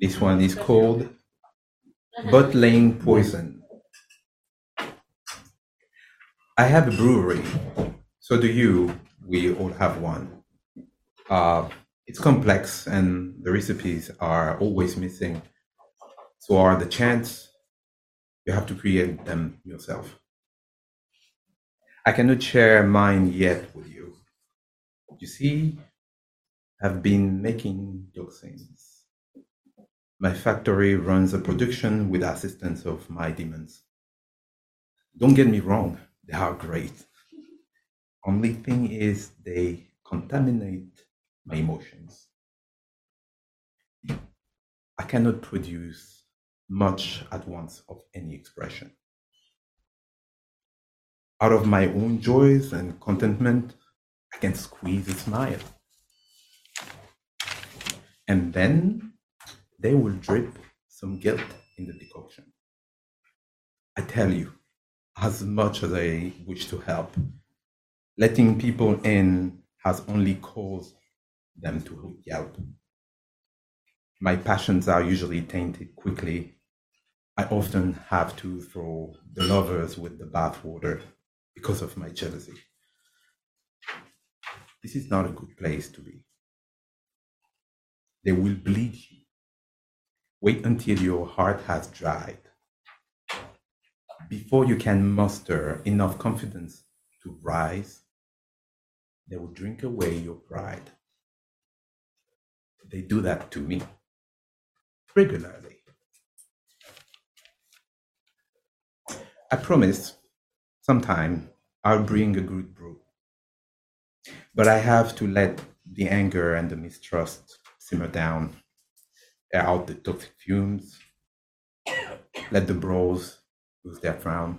This one is called Butt Lane Poison. I have a brewery. So do you. We all have one. It's complex and the recipes are always missing. So are the chants. You have to create them yourself. I cannot share mine yet with you. You see, I've been making toxins. My factory runs a production with assistance of my demons. Don't get me wrong, they are great. Only thing is they contaminate my emotions. I cannot produce much at once of any expression. Out of my own joys and contentment, I can squeeze a smile. And then they will drip some guilt in the decoction. I tell you, as much as I wish to help, letting people in has only caused them to yelp. My passions are usually tainted quickly. I often have to throw the lovers with the bathwater because of my jealousy. This is not a good place to be. They will bleed you. Wait until your heart has dried. Before you can muster enough confidence to rise, they will drink away your pride. They do that to me regularly. I promise sometime I'll bring a good brew. But I have to let the anger and the mistrust simmer down, air out the toxic fumes, let the bros lose their frown.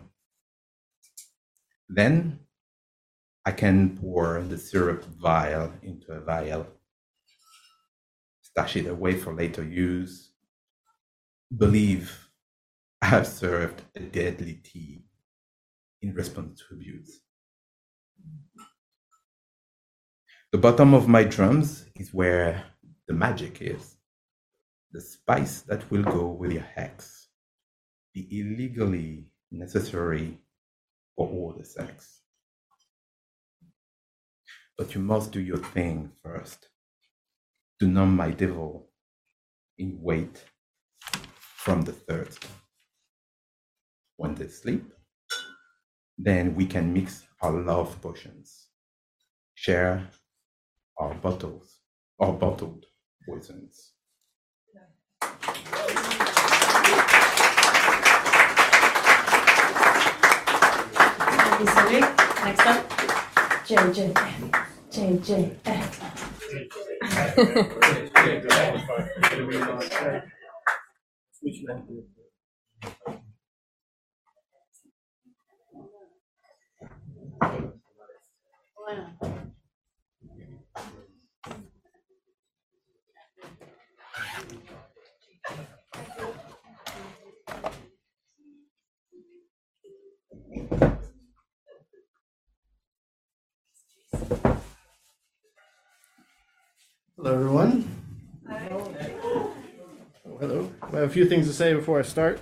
Then I can pour the syrup vial into a vial, stash it away for later use. Believe I have served a deadly tea in response to abuse. The bottom of my drums is where the magic is, the spice that will go with your hex, the illegally necessary for all the sex. But you must do your thing first, to numb my devil in wait from the thirst. When they sleep, then we can mix our love potions, share our bottled poisons. Thank you, Cindy. Next up, JJF. Hello, everyone. Oh, hello. I have a few things to say before I start.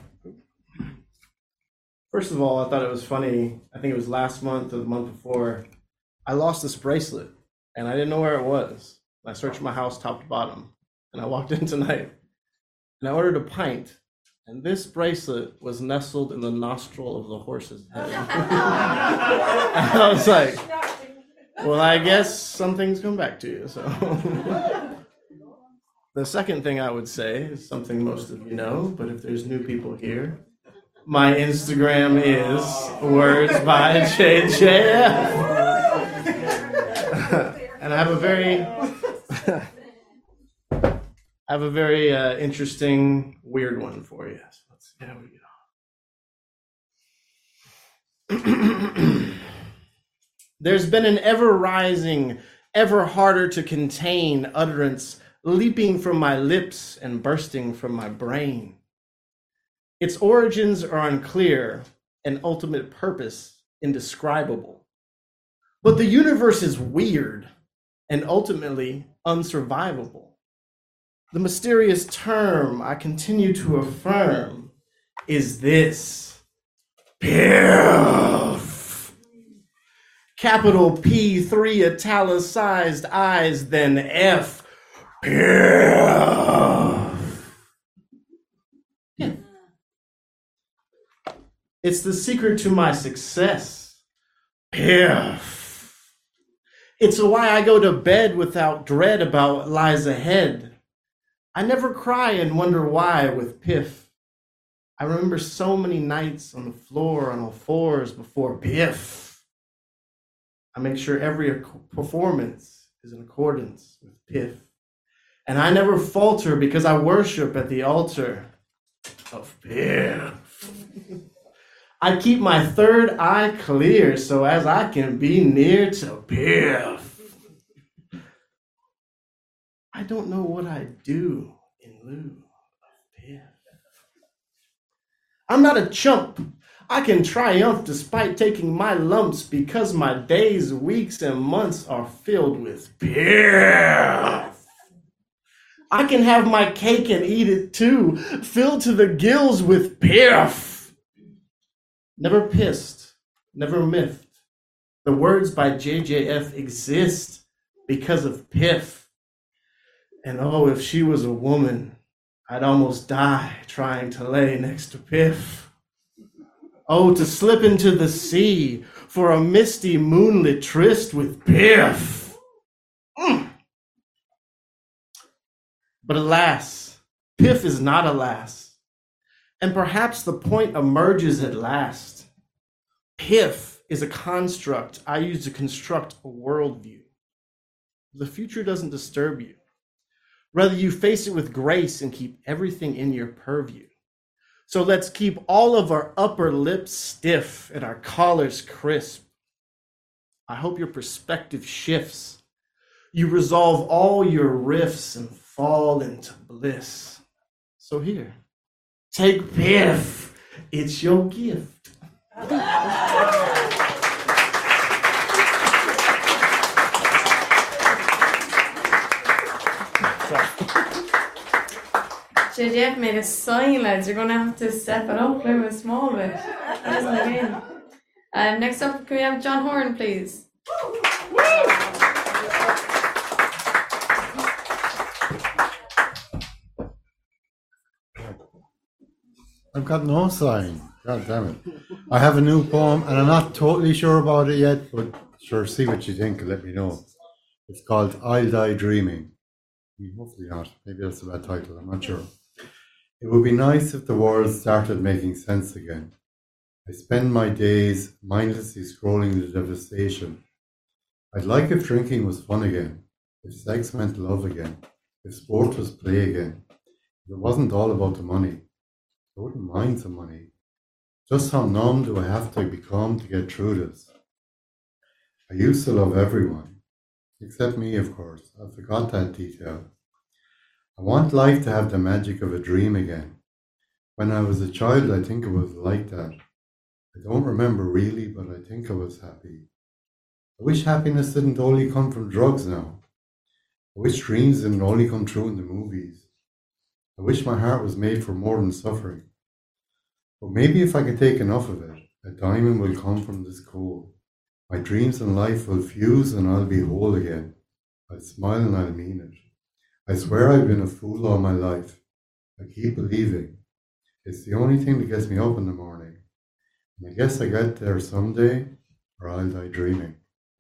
First of all, I thought it was funny. I think it was last month or the month before. I lost this bracelet, and I didn't know where it was. I searched my house top to bottom, and I walked in tonight, and I ordered a pint, and this bracelet was nestled in the nostril of the horse's head. And I was like, well, I guess something's come back to you. So the second thing I would say is something most of you know, but if there's new people here, my Instagram is words by JJF. And I have a very interesting, weird one for you. So let's see how we go. There's been an ever-rising, ever harder to contain utterance leaping from my lips and bursting from my brain. Its origins are unclear and ultimate purpose indescribable. But the universe is weird and ultimately unsurvivable. The mysterious term I continue to affirm is this: PIF. Capital P3 italicized I's, then F. PIF. It's the secret to my success. PIF. It's why I go to bed without dread about what lies ahead. I never cry and wonder why with PIF. I remember so many nights on the floor on all fours before PIF. I make sure every performance is in accordance with PIF. And I never falter because I worship at the altar of PIF. I keep my third eye clear so as I can be near to PIF. I don't know what I'd do in lieu of PIF. I'm not a chump. I can triumph despite taking my lumps because my days, weeks, and months are filled with PIF. I can have my cake and eat it too, filled to the gills with PIF. Never pissed, never miffed. The words by JJF exist because of PIF. And oh, if she was a woman, I'd almost die trying to lay next to PIF. Oh, to slip into the sea for a misty moonlit tryst with PIF. But alas, PIF is not a lass. And perhaps the point emerges at last. PIF is a construct I use to construct a worldview. The future doesn't disturb you. Rather, you face it with grace and keep everything in your purview. So let's keep all of our upper lips stiff and our collars crisp. I hope your perspective shifts. You resolve all your rifts and fall into bliss. So here, take PIF. It's your gift. JJF made a sign, lads. You're going to have to step it up a small bit. That isn't a game. Next up, can we have John Horan, please? I've got no sign. God damn it. I have a new poem and I'm not totally sure about it yet, but sure, see what you think and let me know. It's called I'll Die Dreaming. Hopefully not. Maybe that's a bad title. I'm not sure. It would be nice if the world started making sense again. I spend my days mindlessly scrolling the devastation. I'd like if drinking was fun again, if sex meant love again, if sport was play again, if it wasn't all about the money. I wouldn't mind some money. Just how numb do I have to become to get through this? I used to love everyone, except me, of course. I forgot that detail. I want life to have the magic of a dream again. When I was a child, I think it was like that. I don't remember really, but I think I was happy. I wish happiness didn't only come from drugs now. I wish dreams didn't only come true in the movies. I wish my heart was made for more than suffering. But maybe if I can take enough of it, a diamond will come from this coal. My dreams and life will fuse and I'll be whole again. I'll smile and I'll mean it. I swear I've been a fool all my life. I keep believing. It's the only thing that gets me up in the morning. And I guess I get there someday, or I'll die dreaming.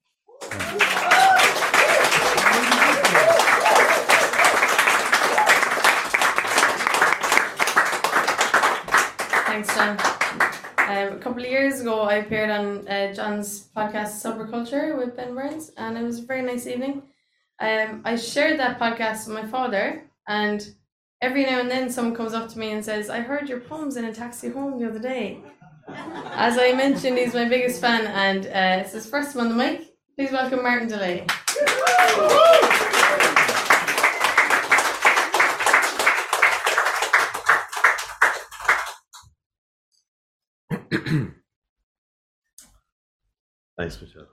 Thanks, John. A couple of years ago, I appeared on John's podcast, Sober Culture, with Ben Burns, and it was a very nice evening. I shared that podcast with my father, and every now and then someone comes up to me and says, I heard your poems in a taxi home the other day. As I mentioned, he's my biggest fan, and it's his first time on the mic. Please welcome Martin DeLay. Thanks, Michelle.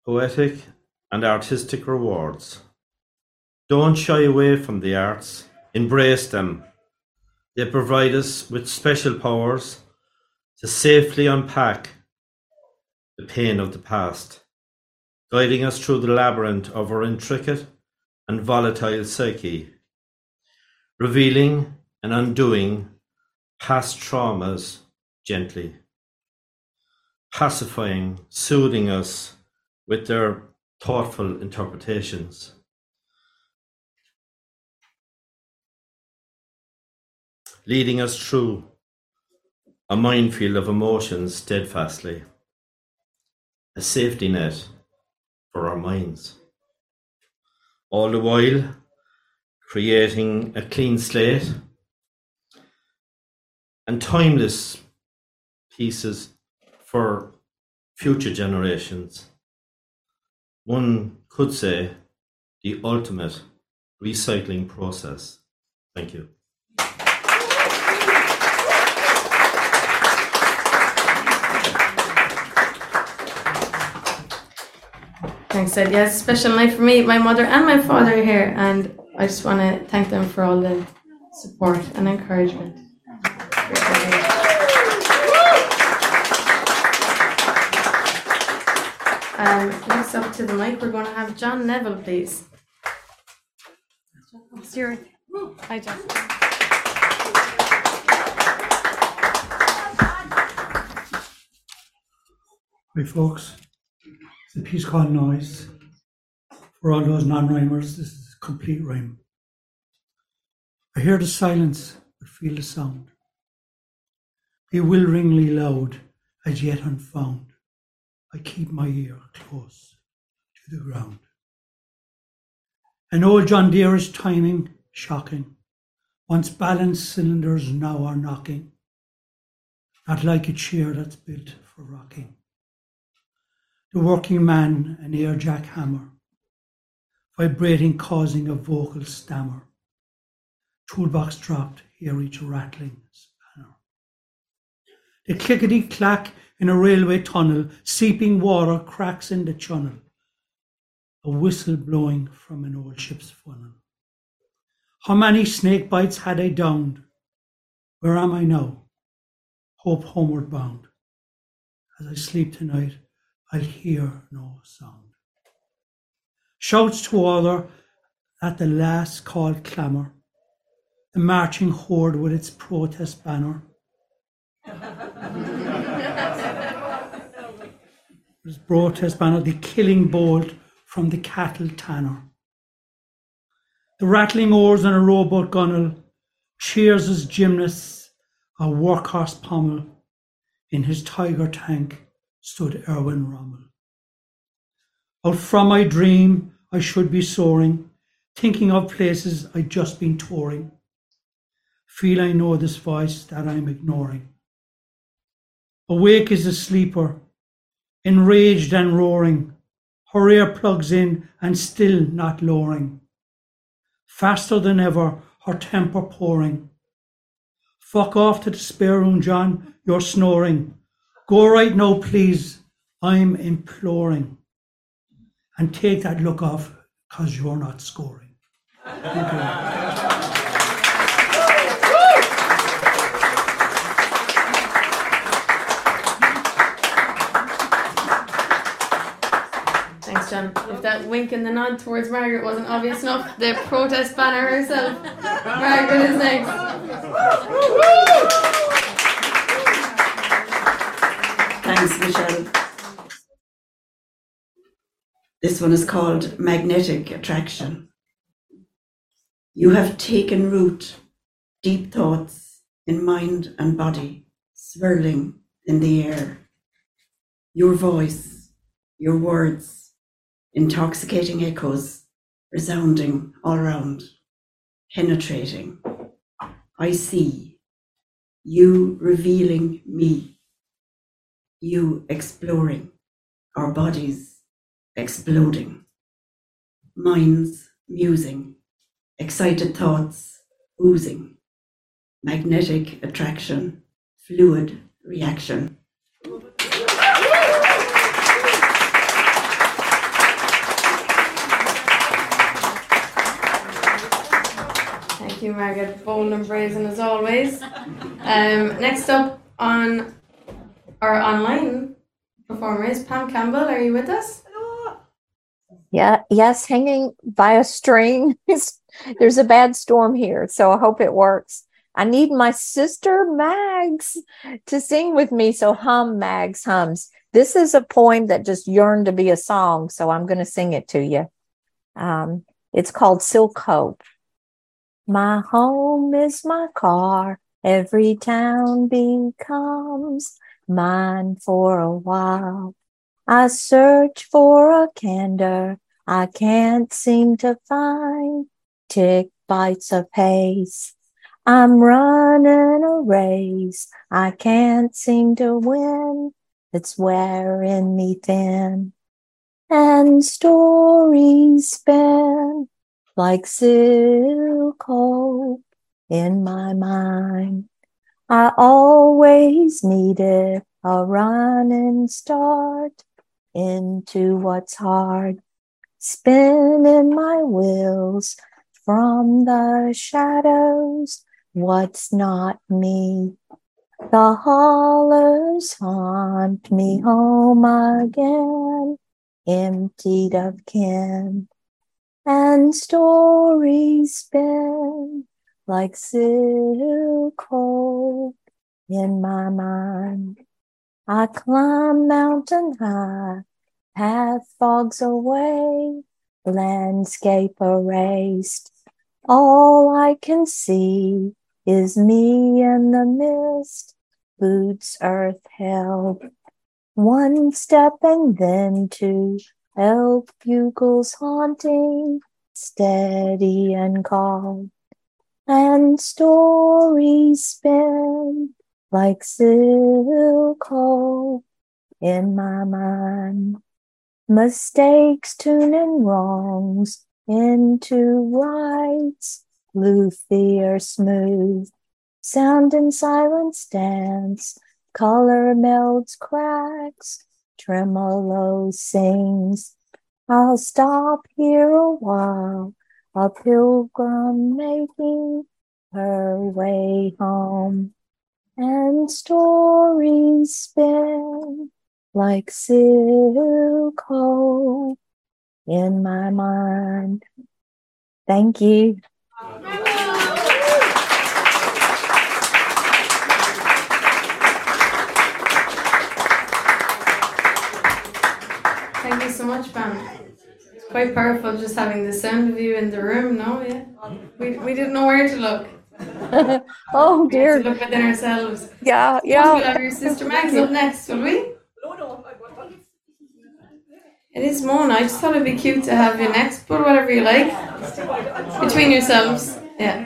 poetic, and artistic rewards. Don't shy away from the arts, embrace them. They provide us with special powers to safely unpack the pain of the past, guiding us through the labyrinth of our intricate and volatile psyche, revealing and undoing past traumas gently, pacifying, soothing us with their thoughtful interpretations. Leading us through a minefield of emotions steadfastly, a safety net for our minds. All the while, creating a clean slate and timeless pieces for future generations. One could say the ultimate recycling process. Thank you. Thanks, Ed. Yeah, it's a special night for me. My mother and my father are here, and I just want to thank them for all the support and encouragement. Next up to the mic, we're going to have John Neville, please. Stuart. Hi, John. Hi, folks. It's a piece called Noise. For all those non-rhymers, this is a complete rhyme. I hear the silence, but feel the sound. Bewilderingly loud, as yet unfound. I keep my ear close to the ground. An old John Deere's timing, shocking. Once balanced cylinders now are knocking. Not like a chair that's built for rocking. The working man, an air jack hammer, vibrating, causing a vocal stammer. Toolbox dropped, hear each rattling spanner. The clickety-clack in a railway tunnel, seeping water cracks in the channel. A whistle blowing from an old ship's funnel. How many snake bites had I downed? Where am I now? Hope homeward bound. As I sleep tonight, I'll hear no sound. Shouts to other at the last called clamour. The marching horde with its protest banner. Its protest banner, the killing bolt from the cattle tanner. The rattling oars on a rowboat gunwale cheers as gymnasts a workhorse pommel. In his tiger tank stood Erwin Rommel. Out from my dream I should be soaring, thinking of places I'd just been touring. Feel I know this voice that I'm ignoring. Awake is the sleeper, enraged and roaring. Her ear plugs in and still not lowering. Faster than ever, her temper pouring. Fuck off to the spare room, John, you're snoring. Go right now, please, I'm imploring. And take that look off, because you're not scoring. Thank you. Thanks, John. If that wink and the nod towards Margaret wasn't obvious enough, the protest banner herself, Margaret is next. Thanks, Michelle. This one is called Magnetic Attraction. You have taken root, deep thoughts in mind and body, swirling in the air. Your voice, your words, intoxicating echoes, resounding all around, penetrating. I see you revealing me, you exploring, our bodies exploding, minds musing, excited thoughts oozing, magnetic attraction, fluid reaction. Thank you, Margaret. Bold and brazen as always. Next up on our online performer is Pam Campbell. Are you with us? Yeah, yes, hanging by a string. There's a bad storm here, so I hope it works. I need my sister Mags to sing with me, so hum, Mags, hums. This is a poem that just yearned to be a song, so I'm going to sing it to you. It's called Silk Hope. My home is my car. Every town becomes mine for a while. I search for a candor I can't seem to find. Tick bites a pace. I'm running a race I can't seem to win. It's wearing me thin. And stories spin like silk hope in my mind. I always needed a running start into what's hard. Spinning my wheels from the shadows, what's not me. The hollers haunt me home again, emptied of kin. And stories spin like silk hope in my mind. I climb mountain high, path fogs away, landscape erased. All I can see is me in the mist, boots earth held. One step and then two, elk bugles haunting, steady and calm. And stories spin like silk hope in my mind. Mistakes tuning wrongs into rights, luthier smooth. Sound and silence dance, color melds cracks, tremolo sings. I'll stop here a while, a pilgrim making her way home. And stories spin like silk hope in my mind. Thank you. Thank you so much, Pam. It's quite powerful just having the sound of you in the room, no? Yeah. We didn't know where to look. Oh We had dear. to look within ourselves. Yeah, We'll yeah. have your sister Mags up next, will we? It is Mona. I just thought it'd be cute to have you next, but whatever you like. Between yourselves. Yeah.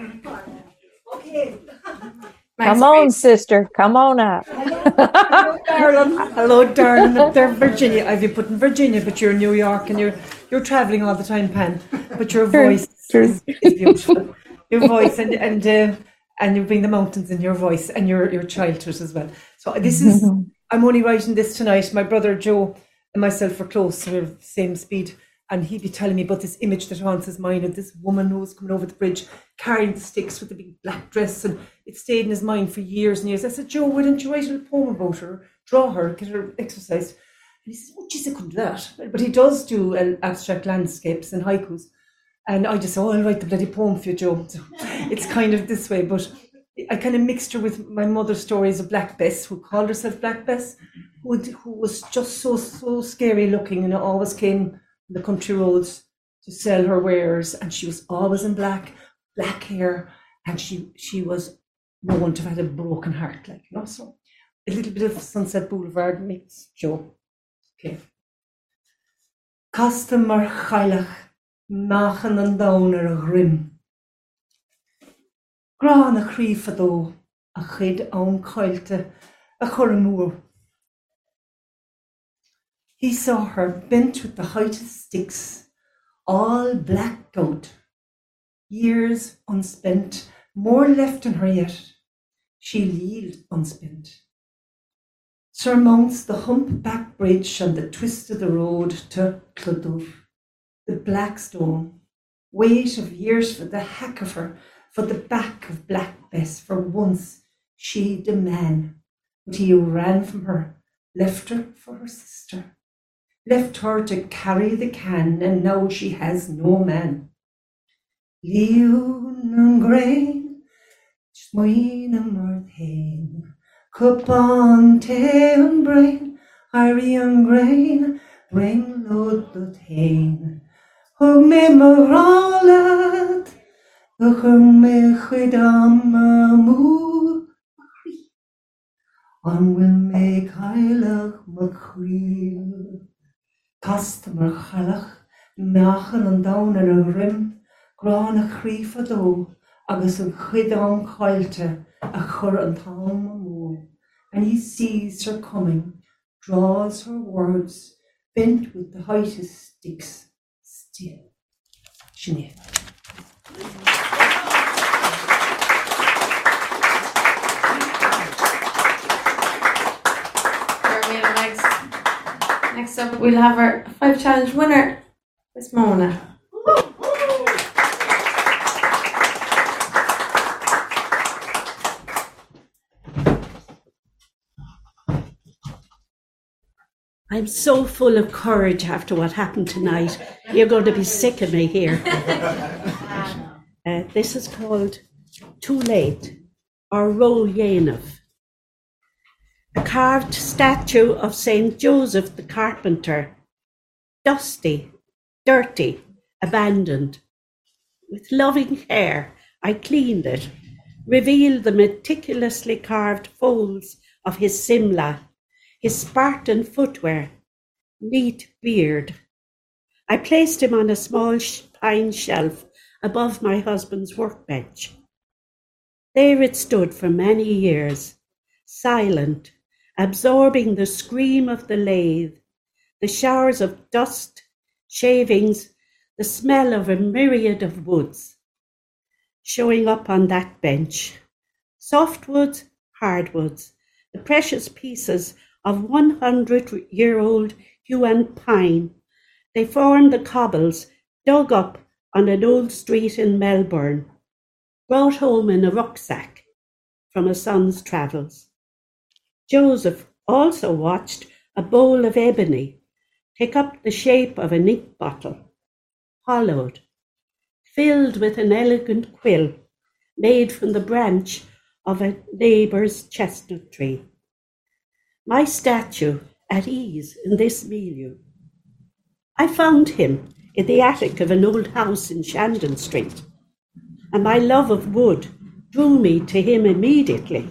Mags, Come on, sister. Come on up. Hello, darling. They're Virginia. I've been put in Virginia, but you're in New York and you're traveling all the time, Pan. But your voice is beautiful. Your voice and you bring the mountains in your voice and your childhood as well. So this is. I'm only writing this tonight. My brother Joe and myself are close, so we're the same speed. And he'd be telling me about this image that haunts his mind of this woman who was coming over the bridge carrying the sticks with the big black dress, and it stayed in his mind for years and years. I said, Joe, why don't you write a little poem about her, draw her, get her exercised? And he says, oh, geez, I couldn't do that. But he does do abstract landscapes and haikus. And I just said, oh, I'll write the bloody poem for you, Joe. So it's kind of this way, but I kind of mixed her with my mother's stories of Black Bess, who called herself Black Bess, who was just so scary looking, and always came the country roads to sell her wares, and she was always in black hair, and she was known to have had a broken heart, like, you know. So a little bit of Sunset Boulevard meets Joe. Okay. Casta mar chailech machen an downer a grim. Gran a chrífadó a chid own coilte a choramúr. He saw her bent with the height of sticks, all blacked out. Years unspent, more left in her yet. She lealed unspent. Surmounts the humpback bridge and the twist of the road to Clodove, the black stone, weight of years for the hack of her, for the back of Black Bess, for once she'd a man. But he ran from her, left her for her sister, left her to carry the can, and now she has no man. Liun and grain, swine and mirthain, cup on tay and brain, Harry and grain, bring load the tain. Hug me maralad, hug me chidam moo, on will make heilach machreel. Customer chalach, meachan and down in a rim, gran a chríf a do, agus an chidam chailte, a chur an tam moo. And he sees her coming, draws her words, bent with the height of sticks, still. Sinead. Next up, we'll have our 5 challenge winner, Miss Mona. I'm so full of courage after what happened tonight. You're going to be sick of me here. This is called Too Late, or Roll Yenov. A carved statue of St. Joseph the Carpenter, dusty, dirty, abandoned. With loving care, I cleaned it, revealed the meticulously carved folds of his simla, his Spartan footwear, neat beard. I placed him on a small pine shelf above my husband's workbench. There it stood for many years, silent, absorbing the scream of the lathe, the showers of dust, shavings, the smell of a myriad of woods. Showing up on that bench, softwoods, hardwoods, the precious pieces of 100-year-old Huon pine. They formed the cobbles dug up on an old street in Melbourne, brought home in a rucksack from a son's travels. Joseph also watched a bowl of ebony take up the shape of an ink bottle, hollowed, filled with an elegant quill made from the branch of a neighbour's chestnut tree. My statue at ease in this milieu. I found him in the attic of an old house in Shandon Street, and my love of wood drew me to him immediately.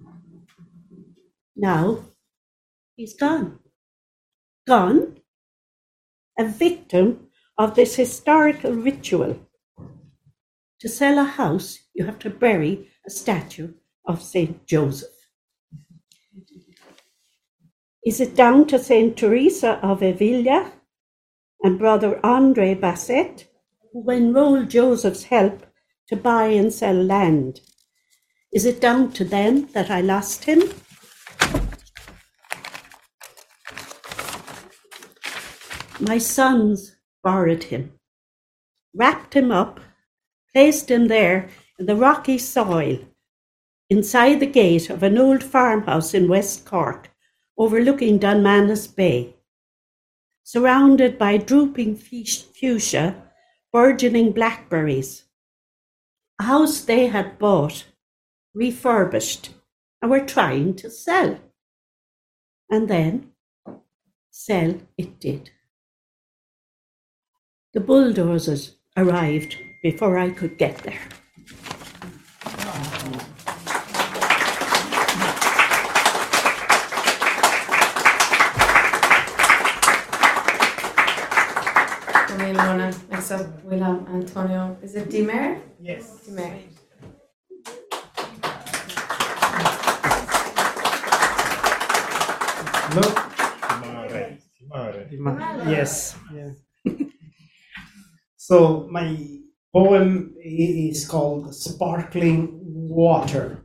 Now he's gone. Gone? A victim of this historical ritual. To sell a house, you have to bury a statue of St. Joseph. Is it down to St. Teresa of Avila and Brother Andre Basset, who enrolled Joseph's help to buy and sell land? Is it down to them that I lost him? My sons borrowed him, wrapped him up, placed him there in the rocky soil inside the gate of an old farmhouse in West Cork, overlooking Dunmanus Bay, surrounded by drooping fuchsia, burgeoning blackberries. A house they had bought, refurbished, and were trying to sell. And then, sell it did. The bulldozers arrived before I could get there. Next up, we'll have Antonio. Is it Dimer? Yes. Dimer. Yes. Yeah. So my poem is called Sparkling Water.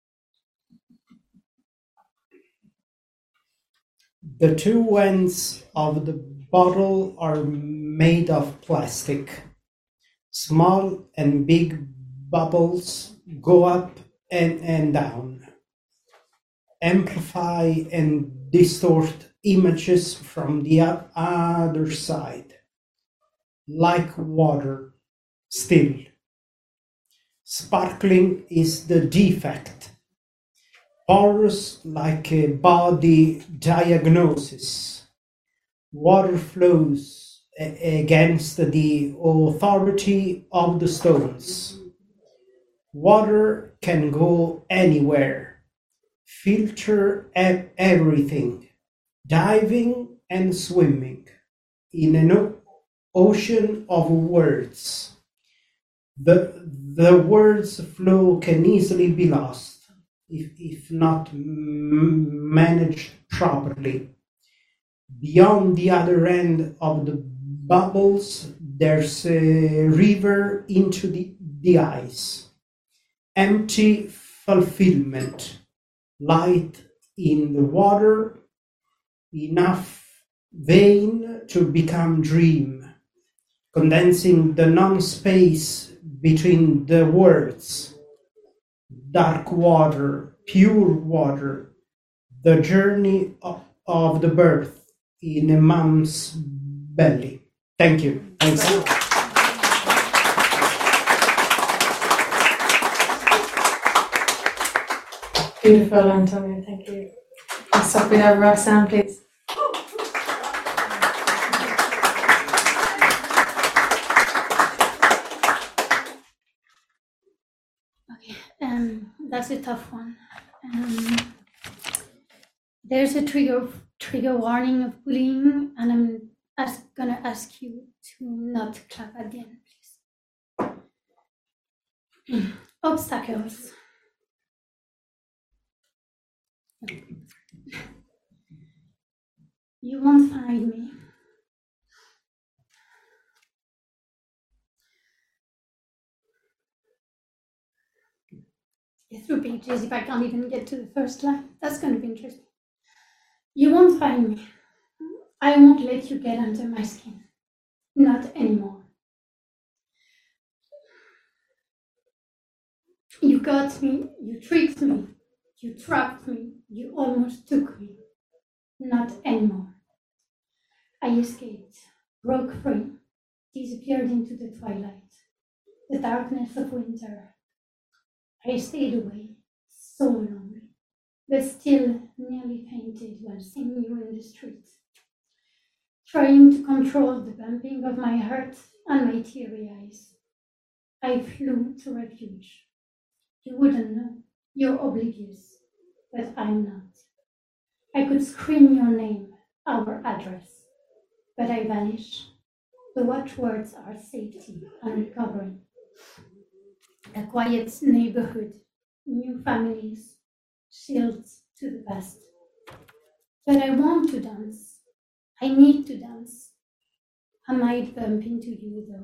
The two ends of the bottle are made of plastic. Small and big bubbles go up and down, amplify and distort images from the other side, like water, still. Sparkling is the defect, porous like a body diagnosis. Water flows against the authority of the stones. Water can go anywhere, filter everything, diving and swimming in an ocean of words. The words flow can easily be lost if not managed properly. Beyond the other end of the bubbles, there's a river into the eyes. Empty fulfillment, light in the water, enough vein to become dream, condensing the non-space between the words. Dark water, pure water, the journey of the birth in a mom's belly. Thank you. Thanks. Beautiful, Antonio. Thank you. Next up, we have Roxanne, please. That's a tough one. There's a trigger warning of bullying, and I'm gonna ask you to not clap at the end, please. Obstacles. You won't find me. Through pages if I can't even get to the first line. That's going to be interesting. You won't find me. I won't let you get under my skin. Not anymore. You got me, you tricked me, you trapped me, you almost took me. Not anymore. I escaped, broke free, disappeared into the twilight, the darkness of winter. I stayed away, so lonely, but still nearly fainted while seeing you in the street, trying to control the bumping of my heart and my teary eyes. I flew to refuge. You wouldn't know, you're oblivious, but I'm not. I could scream your name, our address, but I vanish. The watchwords are safety and recovery. A quiet neighborhood, new families, shields to the past. But I want to dance. I need to dance. I might bump into you though.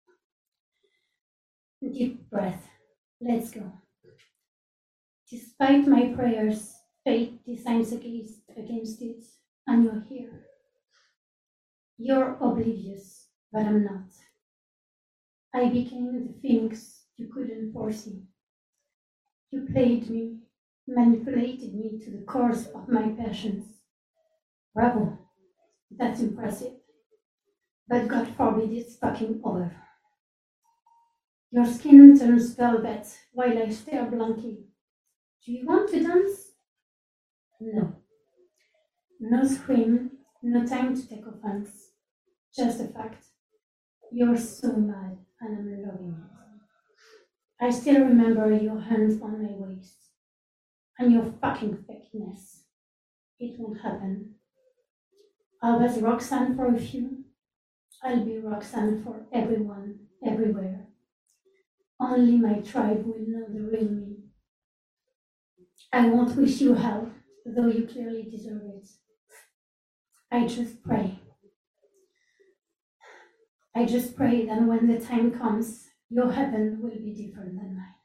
Deep breath. Let's go. Despite my prayers, fate decides against it, and you're here. You're oblivious, but I'm not. I became the phoenix you couldn't foresee. You played me, manipulated me to the course of my passions. Bravo, that's impressive. But God forbid it's fucking over. Your skin turns velvet while I stare blankly. Do you want to dance? No. No scream, no time to take offense. Just a fact. You're so mad and I'm loving it. I still remember your hands on my waist and your fucking fakeness. It won't happen. I was Roxanne for a few. I'll be Roxanne for everyone, everywhere. Only my tribe will know the real me. I won't wish you hell, though you clearly deserve it. I just pray. I just pray that when the time comes, your heaven will be different than mine.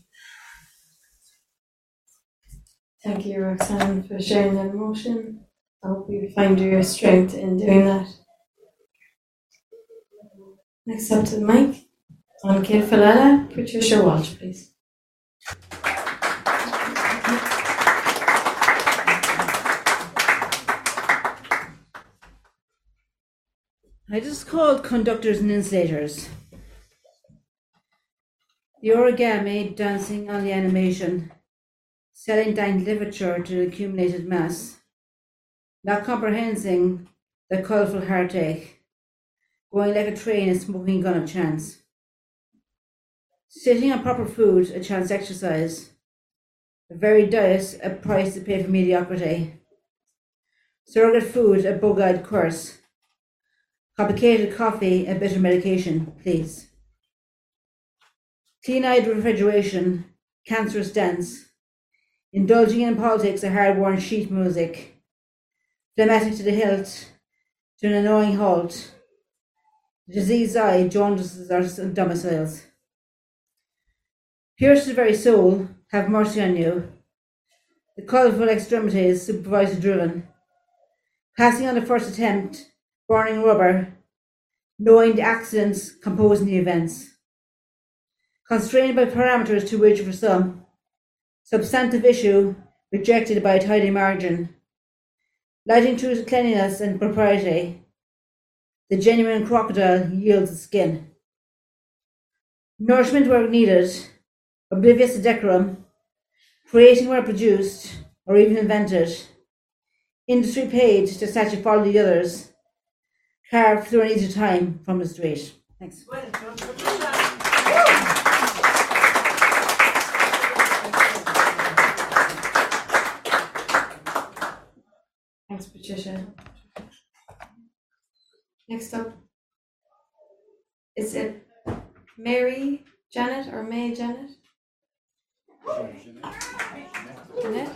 Thank you, Roxanne, for sharing that emotion. I hope you find your strength in doing that. Next up to the mic, on Kid Falala, Patricia Walsh, please. I just called conductors and insulators. The origami dancing on the animation, selling down literature to the accumulated mass, not comprehending the colourful heartache, going like a train and smoking gun of chance. Sitting on proper food, a chance exercise, a varied diet, a price to pay for mediocrity. Surrogate food, a bug-eyed curse. Complicated coffee, a bitter medication, please. Clean-eyed refrigeration, cancerous dance. Indulging in politics, a hard-worn sheet music. Phlegmatic to the hilt, to an annoying halt. The diseased eye jaundices our domiciles. Pierce to the very soul, have mercy on you. The colourful extremities, supervisor driven. Passing on the first attempt, burning rubber, knowing the accidents, composing the events. Constrained by parameters too rigid for some. Substantive issue, rejected by a tidy margin. Lighting through to cleanliness and propriety. The genuine crocodile yields the skin. Nourishment where needed, oblivious to decorum, creating where produced, or even invented. Industry paid to statue follow the others, carved through an easy time from the street. Thanks. Thanks, Patricia. Next up, is it Mary Janet or May Janet? Jeanette?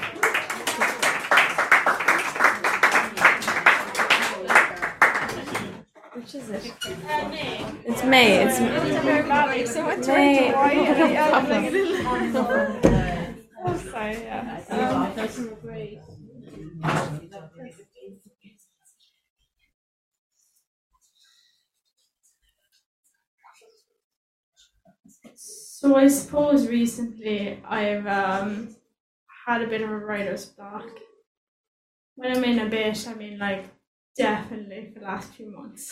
Which is it? It's May. It's May. So much May. Oh, sorry. Yeah. That's great. So I suppose recently I've had a bit of a writer's block. When I mean a bit, I mean like definitely for the last few months.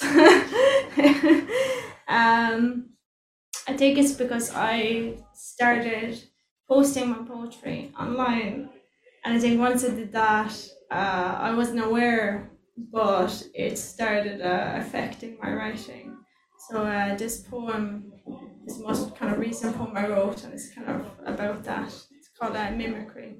I think it's because I started posting my poetry online, and I think once I did that, I wasn't aware, but it started affecting my writing. So this poem is the most kind of recent poem I wrote, and it's kind of about that. It's called Mimicry.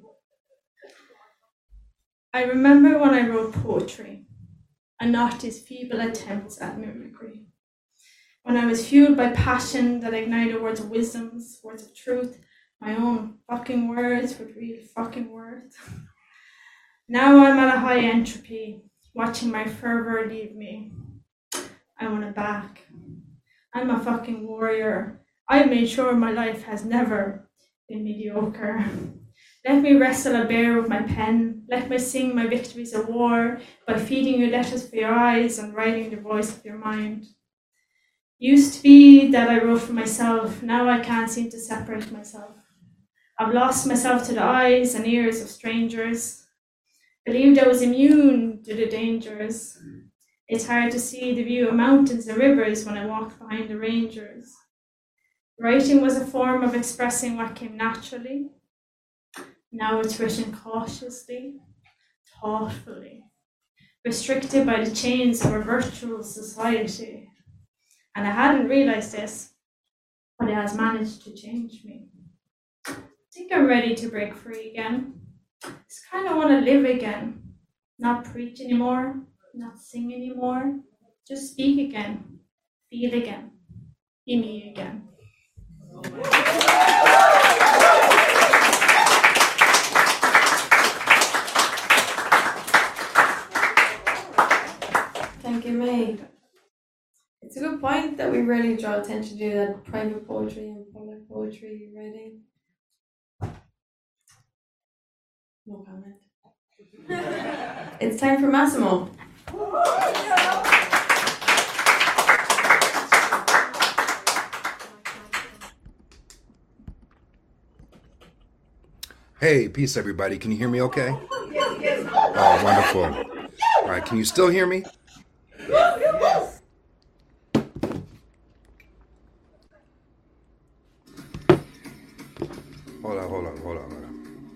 I remember when I wrote poetry, and not his feeble attempts at mimicry. When I was fueled by passion that ignited words of wisdom, words of truth, my own fucking words with real fucking words. Now I'm at a high entropy, watching my fervor leave me. I want it back. I'm a fucking warrior. I've made sure my life has never been mediocre. Let me wrestle a bear with my pen. Let me sing my victories of war by feeding you letters for your eyes and writing the voice of your mind. Used to be that I wrote for myself. Now I can't seem to separate myself. I've lost myself to the eyes and ears of strangers. Believed I was immune to the dangers. It's hard to see the view of mountains and rivers when I walk behind the rangers. Writing was a form of expressing what came naturally. Now it's written cautiously, thoughtfully, restricted by the chains of a virtual society. And I hadn't realized this, but it has managed to change me. I think I'm ready to break free again. Just kind of want to live again. Not preach anymore, not sing anymore. Just speak again, feel again, be me again. Thank you, May. It's a good point that we rarely draw attention to that private poetry and public poetry writing. No comment. It's time for Massimo. Hey, peace, everybody. Can you hear me okay? Oh, wonderful. All right, can you still hear me? Hold on.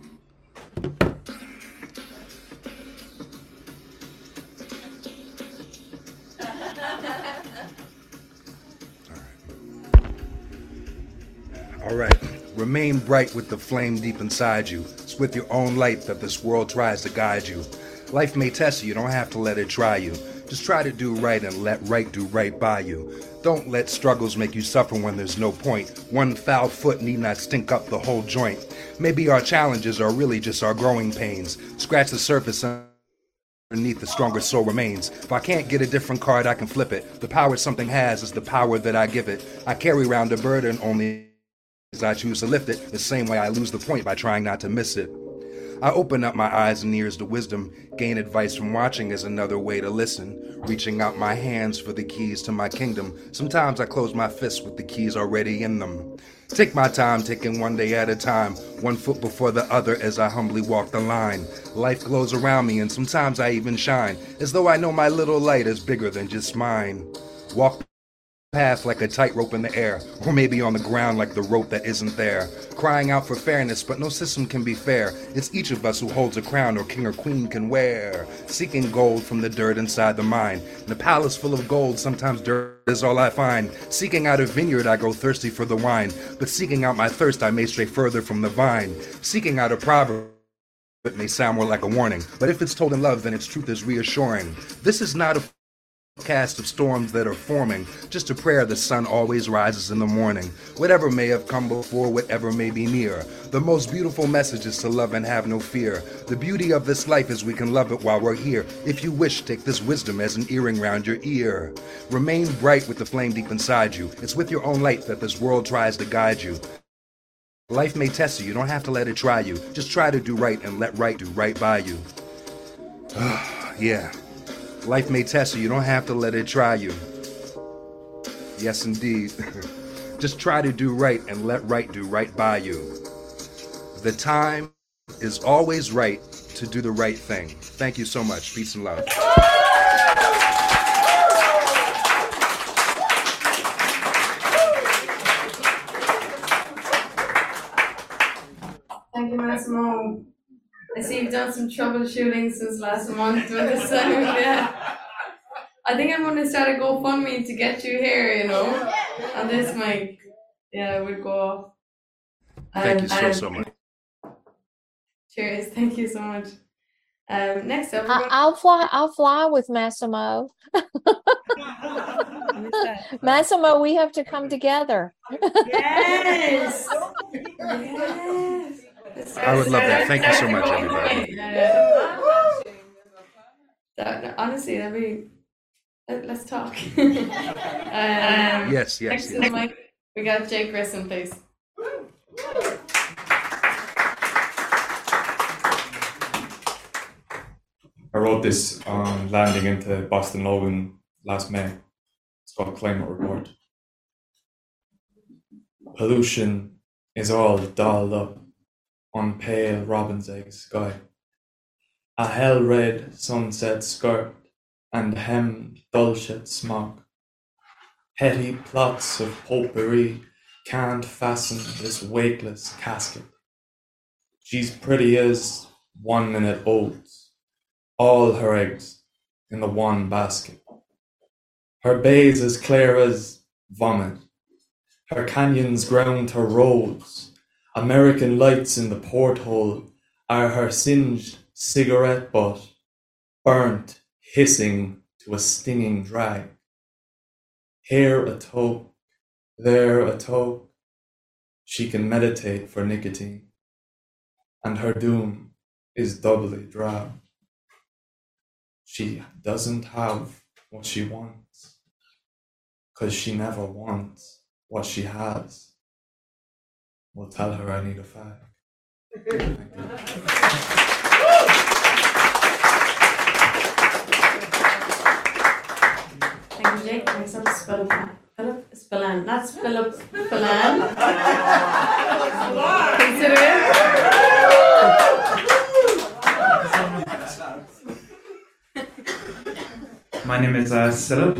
All right. Remain bright with the flame deep inside you. It's with your own light that this world tries to guide you. Life may test you, you don't have to let it try you. Just try to do right and let right do right by you. Don't let struggles make you suffer when there's no point. One foul foot need not stink up the whole joint. Maybe our challenges are really just our growing pains. Scratch the surface underneath, the stronger soul remains. If I can't get a different card, I can flip it. The power something has is the power that I give it. I carry around a burden only as I choose to lift it, the same way I lose the point by trying not to miss it. I open up my eyes and ears to wisdom. Gain advice from watching is another way to listen. Reaching out my hands for the keys to my kingdom. Sometimes I close my fists with the keys already in them. Take my time, taking one day at a time, one foot before the other as I humbly walk the line. Life glows around me and sometimes I even shine, as though I know my little light is bigger than just mine. Walk path like a tightrope in the air, or maybe on the ground like the rope that isn't there. Crying out for fairness, but no system can be fair. It's each of us who holds a crown or king or queen can wear. Seeking gold from the dirt inside the mine. In a palace full of gold, sometimes dirt is all I find. Seeking out a vineyard, I go thirsty for the wine. But seeking out my thirst, I may stray further from the vine. Seeking out a proverb, it may sound more like a warning. But if it's told in love, then its truth is reassuring. This is not a cast of storms that are forming, just a prayer the sun always rises in the morning. Whatever may have come before, whatever may be near, the most beautiful message is to love and have no fear. The beauty of this life is we can love it while we're here. If you wish, take this wisdom as an earring round your ear. Remain bright with the flame deep inside you. It's with your own light that this world tries to guide you. Life may test you, you don't have to let it try you. Just try to do right and let right do right by you. Yeah. Life may test you, you don't have to let it try you. Yes, indeed. Just try to do right and let right do right by you. The time is always right to do the right thing. Thank you so much. Peace and love. Thank you, Massimo. I see you've done some troubleshooting since last month with the sound, yeah. I think I'm going to start a GoFundMe to get you here, you know, on this mic. Yeah, we'll go off. Thank you so much. Cheers, thank you so much. Next up, I'll fly with Massimo. Massimo, we have to come together. Yes. Yes. I would love that. Thank you so much, everybody. Honestly, that'd be. Let's talk. Yes. Next to the mic, we got Jake Grissom, please. I wrote this on landing into Boston Logan last May. It's called Climate Report. Pollution is all dolled up on pale robin's egg sky. A hell-red sunset skirt and hemmed dulcet smock. Petty plots of potpourri can't fasten this weightless casket. She's pretty as 1 minute olds, all her eggs in the one basket. Her bays as clear as vomit, her canyons ground to roads. American lights in the porthole are her singed cigarette butt, burnt, hissing to a stinging drag. Here a toke, there a toke. She can meditate for nicotine, and her doom is doubly drab. She doesn't have what she wants, 'cause she never wants what she has. We'll tell her I need a fag. Thank you. that's Philip Phelan. Consider it. My name is Philip.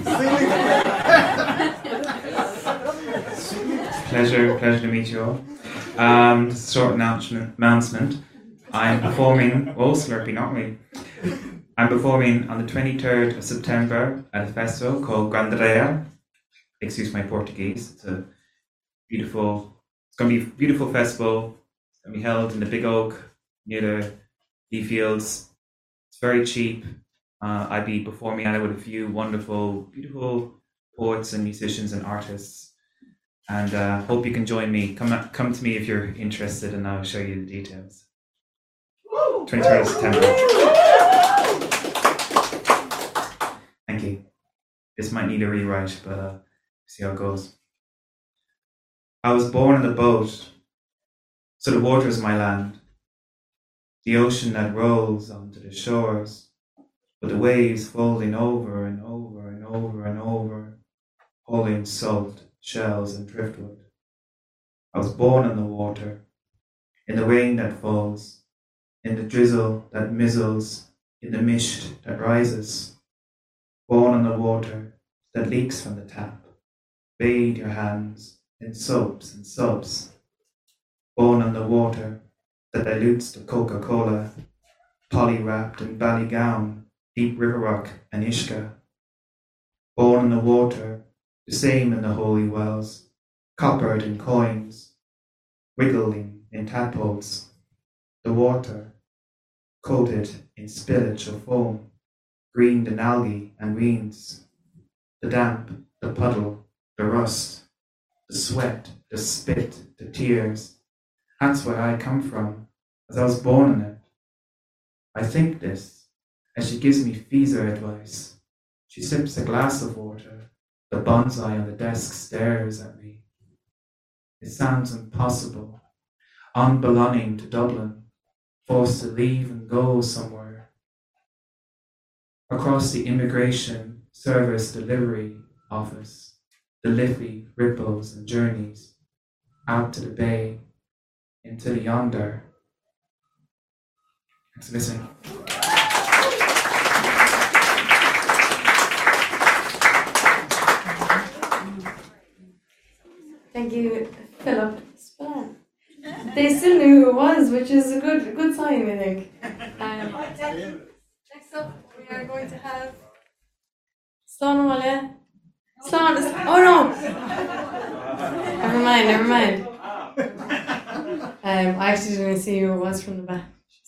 Pleasure to meet you all. Just a short announcement. I'm performing. Oh, Slurpee, not me. I'm performing on the 23rd of September at a festival called Grandareia. Excuse my Portuguese. It's going to be a beautiful festival. It's going to be held in the Big Oak near the Lee Fields. It's very cheap. I'd be performing at it with a few wonderful, beautiful poets and musicians and artists. And hope you can join me. Come to me if you're interested, and I'll show you the details. 23rd of September. Thank you. This might need a rewrite, but see how it goes. I was born in a boat, so the water is my land. The ocean that rolls onto the shores, with the waves folding over and over and over and over, hauling salt, shells and driftwood. I was born in the water, in the rain that falls, in the drizzle that mizzles, in the mist that rises. Born in the water that leaks from the tap. Bathe your hands in soaps and subs. Born in the water that dilutes the Coca-Cola, poly-wrapped in Ballygown, Deep River Rock and Ishka. Born in the water, the same in the holy wells, coppered in coins, wiggling in tadpoles. The water, coated in spillage of foam, greened in algae and reeds. The damp, the puddle, the rust, the sweat, the spit, the tears. That's where I come from, as I was born in it. I think this, as she gives me Pfizer advice. She sips a glass of water. The bonsai on the desk stares at me. It sounds impossible, unbelonging to Dublin, forced to leave and go somewhere. Across the immigration service delivery office, the Liffey ripples and journeys, out to the bay, into the yonder. Thanks for listening. Thank you, Philip Spillane. They still knew who it was, which is a good sign, I think. Next up, we are going to have Slán Wale. Slán is. Oh no! Never mind. I actually didn't see who it was from the back.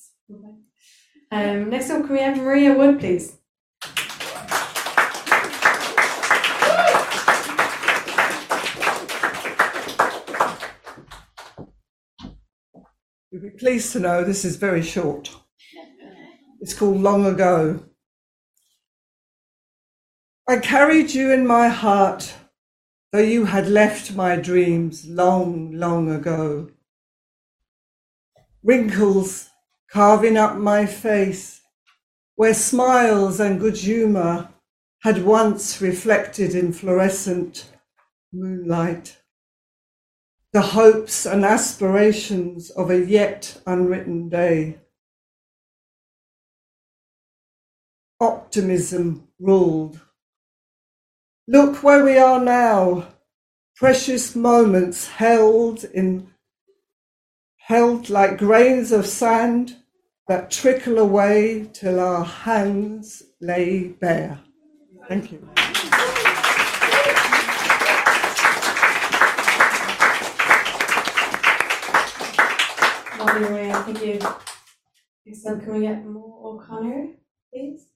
Next up, can we have Maria Wood, please? You'll be pleased to know this is very short. It's called Long Ago. I carried you in my heart, though you had left my dreams long, long ago. Wrinkles carving up my face, where smiles and good humour had once reflected in fluorescent moonlight. The hopes and aspirations of a yet unwritten day. Optimism ruled. Look where we are now, precious moments held like grains of sand that trickle away till our hands lay bare. Thank you. Lovely, thank you. Next up, can we get Mo O'Connor, please?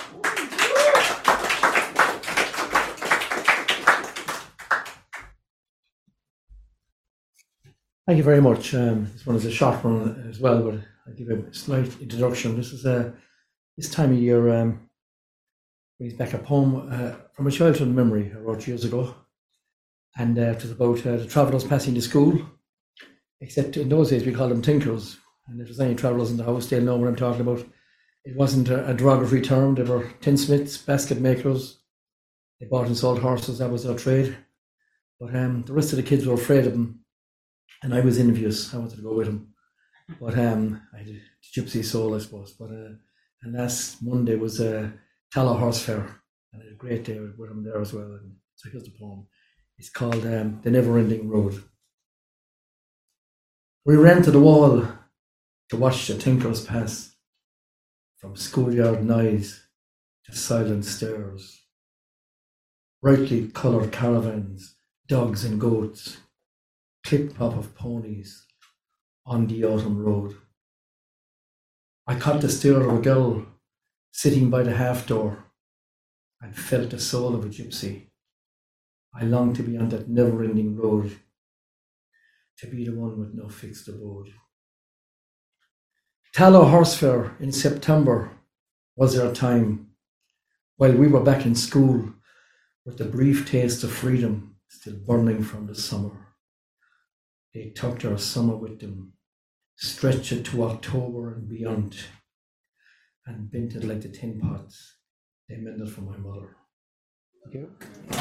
Thank you very much. This one is a short one as well, but I'll give a slight introduction. This is this time of year brings back a poem from a childhood memory I wrote years ago, and it was about the travellers passing the school. Except in those days we called them tinkers, and if there's any travellers in the house, they'll know what I'm talking about. It wasn't a derogatory term. They were tinsmiths, basket makers. They bought and sold horses. That was their trade. But the rest of the kids were afraid of him, and I was envious. I wanted to go with him. But I had a gypsy soul, I suppose. But and last Monday was Talla Horse Fair, and I had a great day with him there as well. And so here's the poem. It's called The Never Ending Road. We ran to the wall to watch the tinkers pass, from schoolyard knives to silent stairs, brightly coloured caravans, dogs and goats, clip-clop of ponies on the autumn road. I caught the stare of a girl sitting by the half door and felt the soul of a gypsy. I longed to be on that never-ending road, to be the one with no fixed abode. Talla Horse Fair in September was our time, while we were back in school with the brief taste of freedom still burning from the summer. They tucked our summer with them, stretched it to October and beyond, and bent it like the tin pots they mended for my mother. Thank you.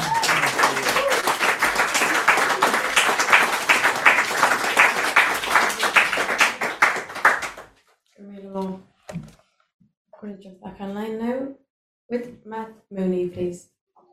I'm going to jump back online now with Matt Mooney, please.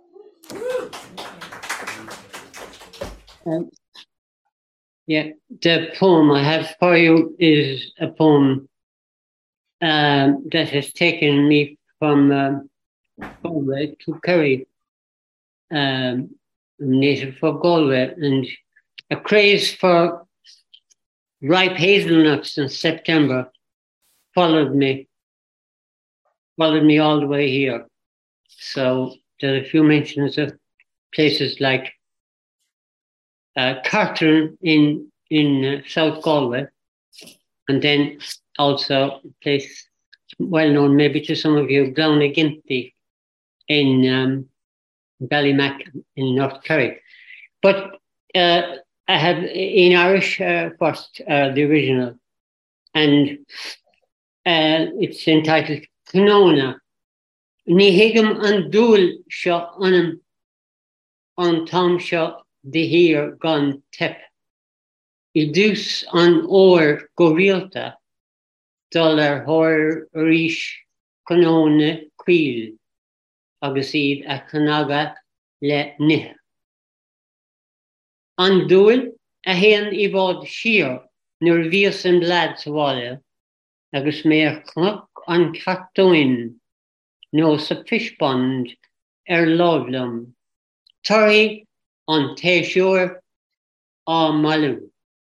Yeah, the poem I have for you is a poem that has taken me from Galway to Kerry. I'm native of Galway, and a craze for ripe hazelnuts in September followed me all the way here. So there's a few mentions of places like Cartron in South Galway, and then also a place well known maybe to some of you, Downaginthy in Ballymac in North Kerry. But I have in Irish first, the original, and it's entitled Cnona. Ní higam an dúil seo anam an tom seo de hir gan tep. I dús an óir go rialta dul hóir ríis Cnona cuil agus iad a canaga le nithe. An dúil a héan I bhád siar nuair bhíos an blad sáile agus mé cnoc an cartóin nó sa fishpond láblam. Tuirigh an téisiúr á malú.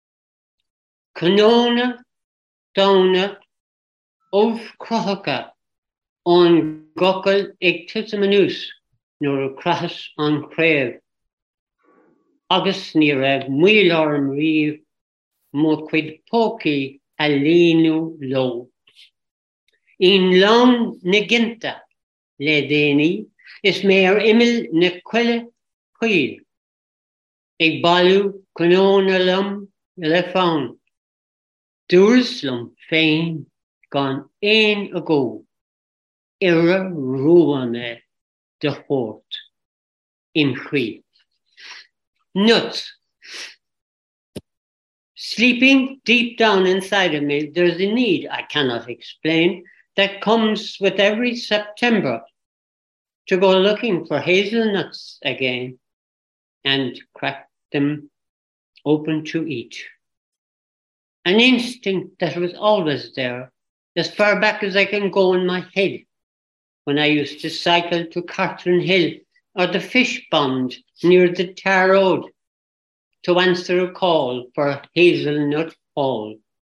Cnóna dána óh crothacha an gocail ag tusamanús nuair a crachas an craobh. Agus ní raibh muilorm riamh mo cuid pócaí a líonú lo. In lán na ginta le déanaí is mé imil na cuile chuil. Ag bailú cnóna lum le fán. Dúrslum féin gan éin agó. Ire ruane de hort in chuil. Nuts. Sleeping deep down inside of me, there's a need I cannot explain that comes with every September to go looking for hazelnuts again and crack them open to eat. An instinct that was always there, as far back as I can go in my head, when I used to cycle to Cartron Hill or the fish pond near the Tar Road to answer a call for Hazelnut Hall.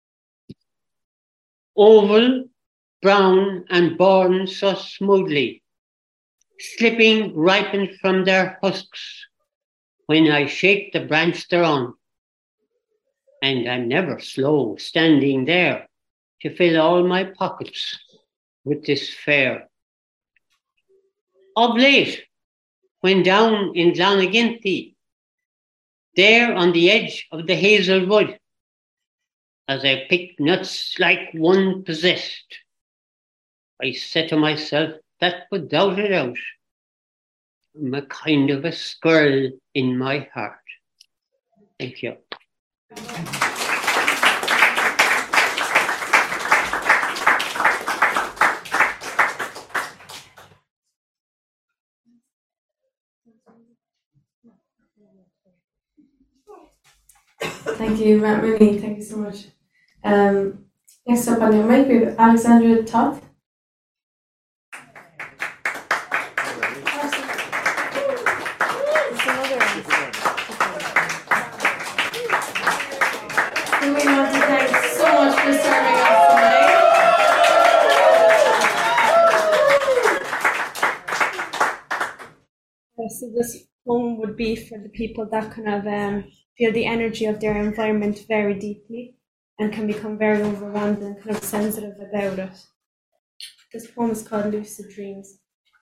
Oval, brown and born so smoothly, slipping ripened from their husks when I shake the branch they're on. And I'm never slow standing there to fill all my pockets with this fare. Of late, when down in Downaginthy, there on the edge of the hazel wood, as I pick nuts like one possessed, I said to myself that without a doubt, I'm a kind of a squirrel in my heart. Thank you. Thank you, Matt Rooney. Thank you so much. Next up on the mic, we have Alexandra Toth. And we want to thank so much for serving us tonight. So this poem would be for the people that kind of feel the energy of their environment very deeply and can become very overwhelmed and kind of sensitive about it. This poem is called Lucid Dreams.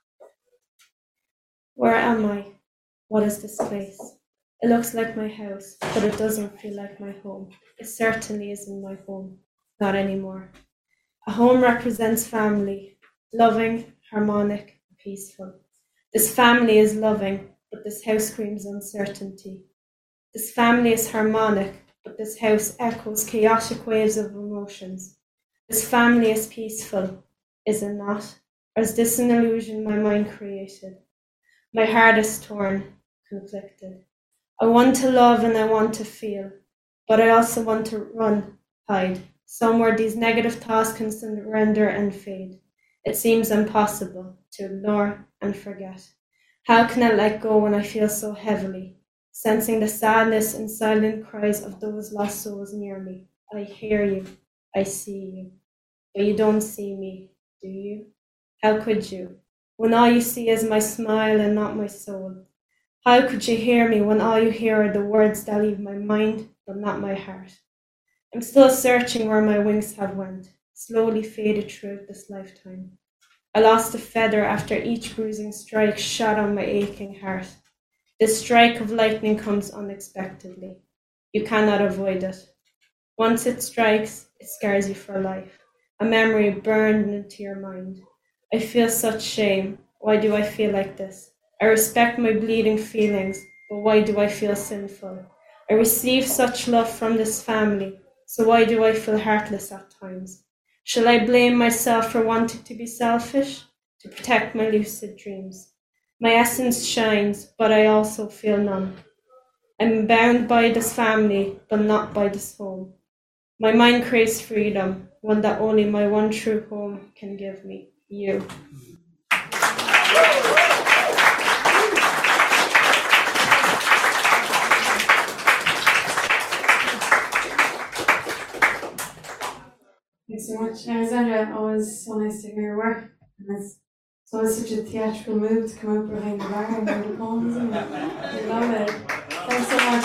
Where am I? What is this place? It looks like my house, but it doesn't feel like my home. It certainly isn't my home. Not anymore. A home represents family, loving, harmonic, peaceful. This family is loving, but this house screams uncertainty. This family is harmonic, but this house echoes chaotic waves of emotions. This family is peaceful, is it not? Or is this an illusion my mind created? My heart is torn, conflicted. I want to love and I want to feel, but I also want to run, hide, somewhere these negative thoughts can surrender and fade. It seems impossible to ignore and forget. How can I let go when I feel so heavily, sensing the sadness and silent cries of those lost souls near me? I hear you, I see you, but you don't see me, do you? How could you, when all you see is my smile and not my soul? How could you hear me when all you hear are the words that leave my mind, but not my heart? I'm still searching where my wings have went, slowly faded through this lifetime. I lost a feather after each bruising strike shot on my aching heart. This strike of lightning comes unexpectedly. You cannot avoid it. Once it strikes, it scars you for life. A memory burned into your mind. I feel such shame. Why do I feel like this? I respect my bleeding feelings, but why do I feel sinful? I receive such love from this family, so why do I feel heartless at times? Shall I blame myself for wanting to be selfish, to protect my lucid dreams? My essence shines, but I also feel numb. I'm bound by this family, but not by this home. My mind craves freedom, one that only my one true home can give me, you. Thanks so much, Alexandra. Always so nice to hear your work. And it's always such a theatrical move to come out behind the bar and read a poem, isn't it? I love it. Thanks so much.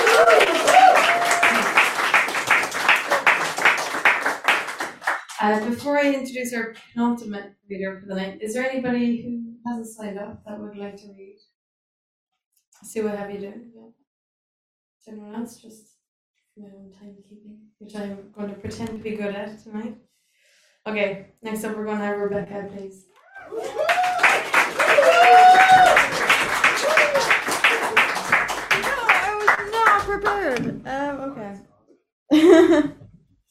Before I introduce our penultimate reader for the night, is there anybody who hasn't signed up that would like to read? See what have you doing? Yeah. Is anyone else? Just my own timekeeping, which I'm going to pretend to be good at tonight. Okay, next up we're going to have Rebecca, please. I was not prepared. Okay.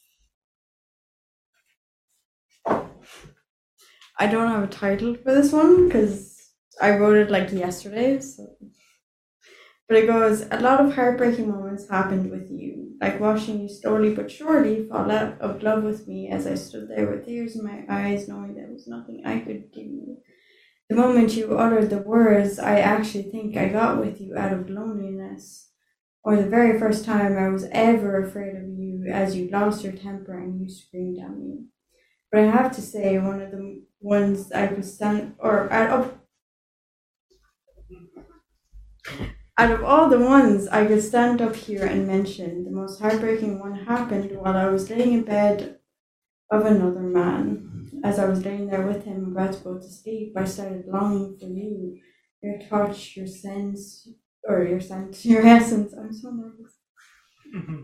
I don't have a title for this one because I wrote it like yesterday. So. But it goes, a lot of heartbreaking moments happened with you, like watching you slowly but surely fall out of love with me as I stood there with tears in my eyes, knowing there was nothing I could do. The moment you uttered the words I actually think I got with you out of loneliness, or the very first time I was ever afraid of you as you lost your temper and you screamed at me. But I have to say, one of the ones I could stand, or out of all the ones I could stand up here and mention, the most heartbreaking one happened while I was laying in bed of another man. As I was laying there with him, about to go to sleep, I started longing for you, your touch, your sense, or your sense, your essence. I'm so nervous.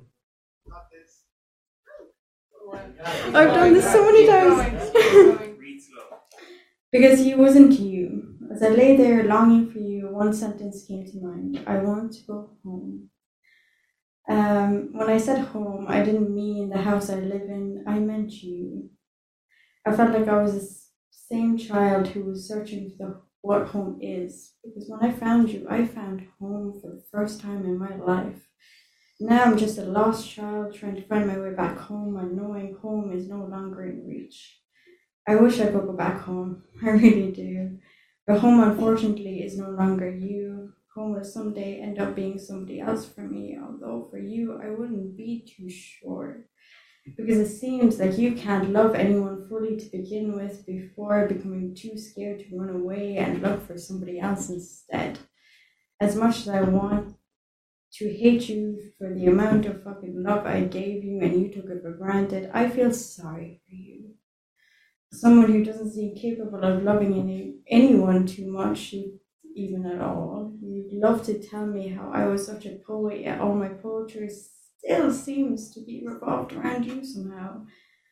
I've done this so many times. Because he wasn't you. As I lay there longing for you, one sentence came to mind. I want to go home. When I said home, I didn't mean the house I live in, I meant you. I felt like I was the same child who was searching for what home is, because when I found you, I found home for the first time in my life. Now I'm just a lost child trying to find my way back home and knowing home is no longer in reach. I wish I could go back home, I really do. But home, unfortunately, is no longer you. Home will someday end up being somebody else for me, although for you, I wouldn't be too sure. Because it seems like you can't love anyone fully to begin with before becoming too scared to run away and look for somebody else instead. As much as I want to hate you for the amount of fucking love I gave you and you took it for granted, I feel sorry for you. Someone who doesn't seem capable of loving anyone too much, even at all. You'd love to tell me how I was such a poet, yet all my poetry still seems to be revolved around you somehow.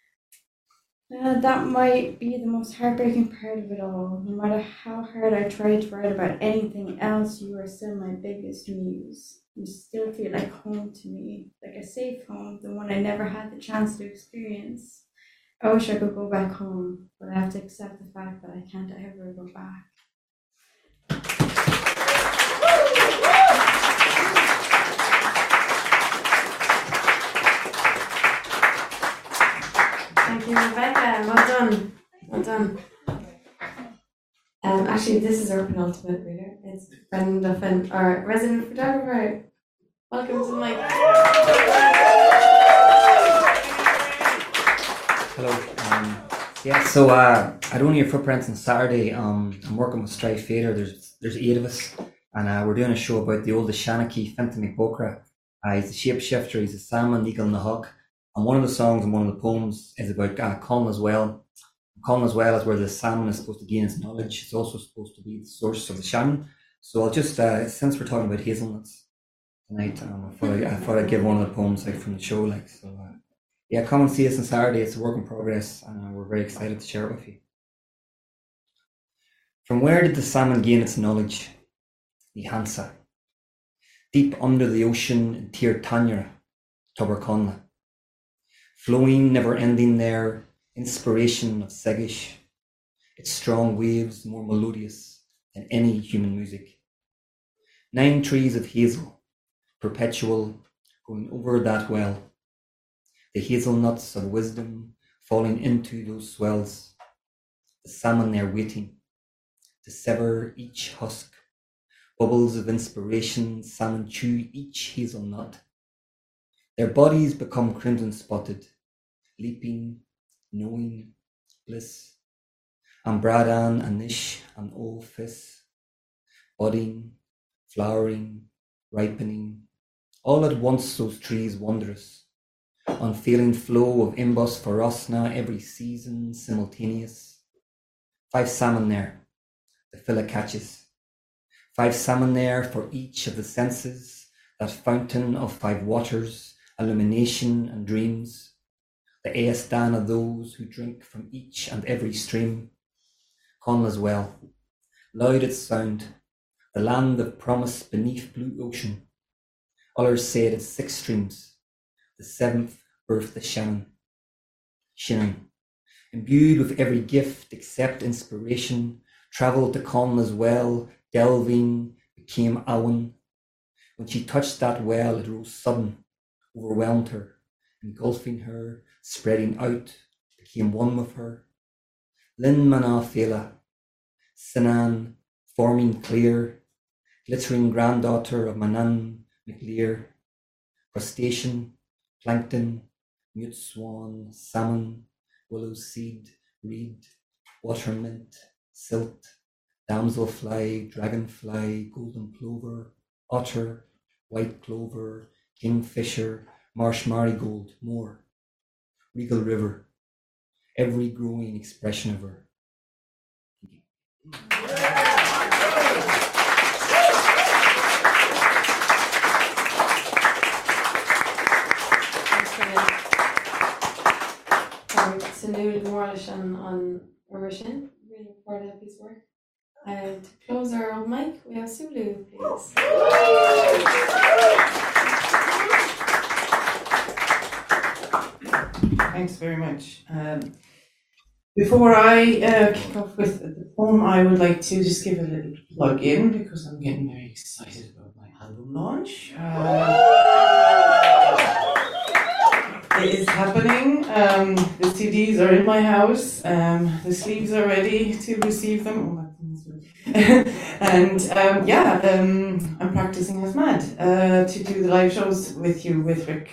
That might be the most heartbreaking part of it all. No matter how hard I try to write about anything else, you are still my biggest muse. You still feel like home to me, like a safe home, the one I never had the chance to experience. I wish I could go back home, but I have to accept the fact that I can't ever go back. Thank you, Rebecca. Well done. Well done. Actually, this is our penultimate reader. It's Brendan Duffin, our resident photographer. Welcome to the mic. Hello. So I don't hear footprints on Saturday. I'm working with Strife Fader. There's 8 of us, and we're doing a show about the oldest Shanachie, Fintan McBokra. He's a shapeshifter. He's a salmon, eagle, and a hawk. And one of the songs and one of the poems is about Colin as well. Colin as well is where the salmon is supposed to gain its knowledge. It's also supposed to be the source of the Shannon. So I'll just, since we're talking about hazelnuts tonight, I thought I'd give one of the poems from the show. Yeah, come and see us on Saturday. It's a work in progress, and we're very excited to share it with you. From where did the salmon gain its knowledge? The Hansa. Deep under the ocean in Tir Tanyra, Toberconla. Flowing, never ending there, inspiration of Segish. Its strong waves more melodious than any human music. 9 trees of hazel, perpetual, going over that well. The hazelnuts of wisdom falling into those swells. The salmon there waiting to sever each husk. Bubbles of inspiration, salmon chew each hazelnut. Their bodies become crimson spotted, leaping, knowing, bliss. And Bradan and Nish and Olfis, budding, flowering, ripening, all at once those trees wondrous, unfailing flow of imbus for us now every season simultaneous. 5 salmon there, the filla catches. 5 salmon there for each of the senses, that fountain of 5 waters, illumination and dreams. The Eastan of those who drink from each and every stream. Conla's well, loud its sound, the land of promise beneath blue ocean. Others say it is 6 streams, the 7th birthed the Shannon. Shannon, imbued with every gift except inspiration, travelled to Conla's well, delving, became Awan. When she touched that well, it rose sudden, overwhelmed her, engulfing her, spreading out, became one with her. Lin Mana Fela, Sinan, forming clear, glittering granddaughter of Manan McLear, crustacean, plankton, mute swan, salmon, willow seed, reed, watermint, silt, damselfly, dragonfly, golden plover, otter, white clover, kingfisher, marsh marigold, moor, regal river, every growing expression of her. Salute Morlish on Rishin, really proud of his work. To close our old mic, we have Sulu, please. Thanks very much. Before I kick off with the poem, I would like to just give a little plug in because I'm getting very excited about my album launch. It is happening. The CDs are in my house. The sleeves are ready to receive them. And I'm practicing as mad to do the live shows with you, with Rick.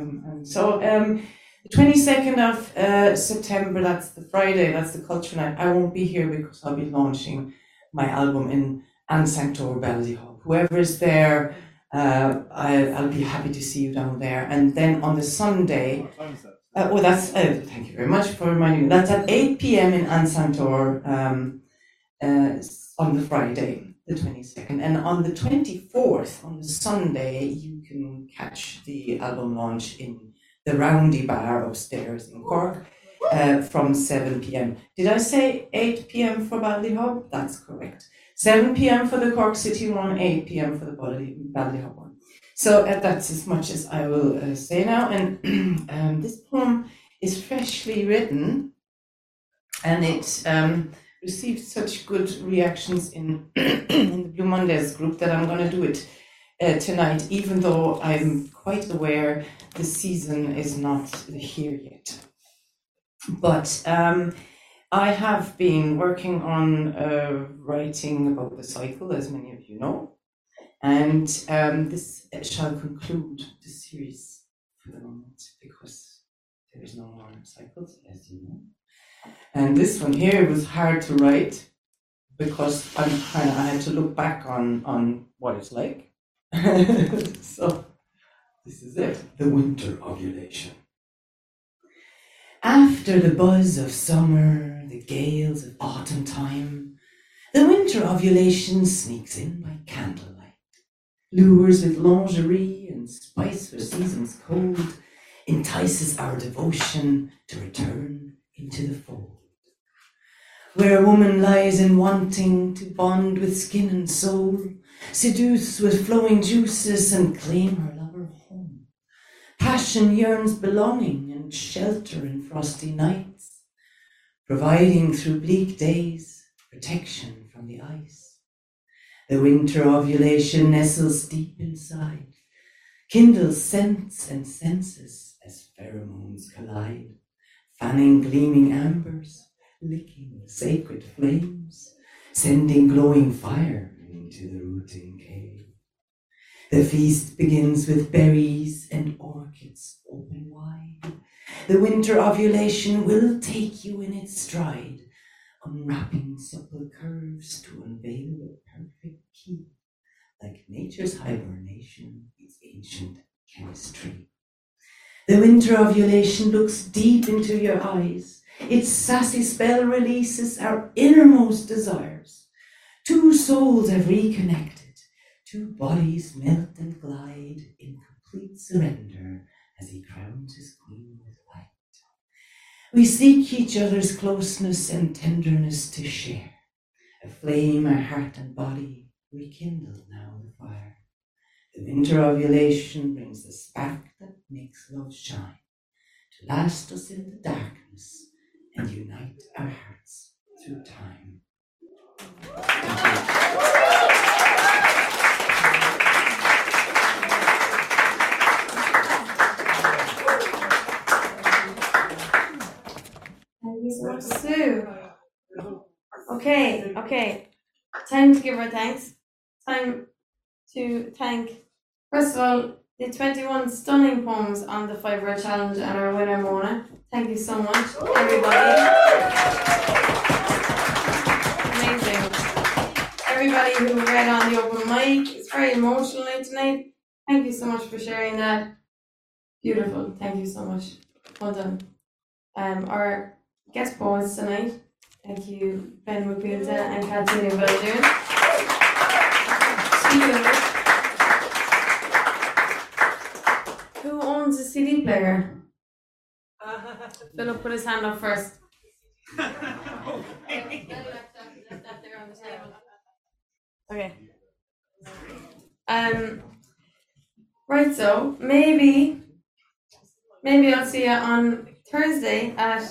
The 22nd of September, that's the Friday, that's the Culture Night. I won't be here because I'll be launching my album in Ansanctor Ballyhob. Whoever is there, I'll be happy to see you down there. And then on the Sunday, thank you very much for reminding me. That's at 8 p.m. in Ansanctor on the Friday, the 22nd. And on the 24th, on the Sunday, you can catch the album launch in the Roundy Bar upstairs in Cork from 7 p.m. Did I say 8 p.m. for Ballyhob? That's correct. 7 p.m. for the Cork City one, 8 p.m. for the Ballyhob one. So that's as much as I will say now. And this poem is freshly written, and it received such good reactions in the Blue Mondays group that I'm going to do it tonight, even though I'm quite aware the season is not here yet. But I have been working on writing about the cycle, as many of you know, and this shall conclude the series for the moment because there is no more cycles, as you know. And this one here was hard to write because I had to look back on what it's like. So this is it, the winter ovulation. After the buzz of summer, the gales of autumn time, the winter ovulation sneaks in by candlelight, lures with lingerie and spice for seasons cold, entices our devotion to return into the fold. Where a woman lies in wanting to bond with skin and soul, seduce with flowing juices and claim her lover home. Passion yearns belonging and shelter in frosty nights, providing through bleak days protection from the ice. The winter ovulation nestles deep inside, kindles scents and senses as pheromones collide, fanning gleaming ambers, licking sacred flames, sending glowing fire into the rooting cave. The feast begins with berries and orchids open wide. The winter ovulation will take you in its stride, unwrapping supple curves to unveil a perfect key, like nature's hibernation, its ancient chemistry. The winter ovulation looks deep into your eyes. Its sassy spell releases our innermost desires. Two souls have reconnected, two bodies melt and glide in complete surrender as he crowns his queen with light. We seek each other's closeness and tenderness to share, a flame our heart and body rekindle now the fire. The winter ovulation brings the spark that makes love shine, to last us in the darkness and unite our hearts through time. Thank you so much, Sue. Okay. Time to give our thanks. Time to thank, first of all, the 21 stunning poems on the 5-word challenge and our winner, Mona. Thank you so much, everybody. Amazing. Everybody who read on the open mic, it's very emotional tonight. Thank you so much for sharing that. Beautiful. Thank you so much. Well done. Our guest poets tonight. Thank you, Ben McBealta and Katina Belgian. Speaking of which, who owns a CD player? Philip put his hand up first. Left that there on the table. Right, so maybe I'll see you on Thursday at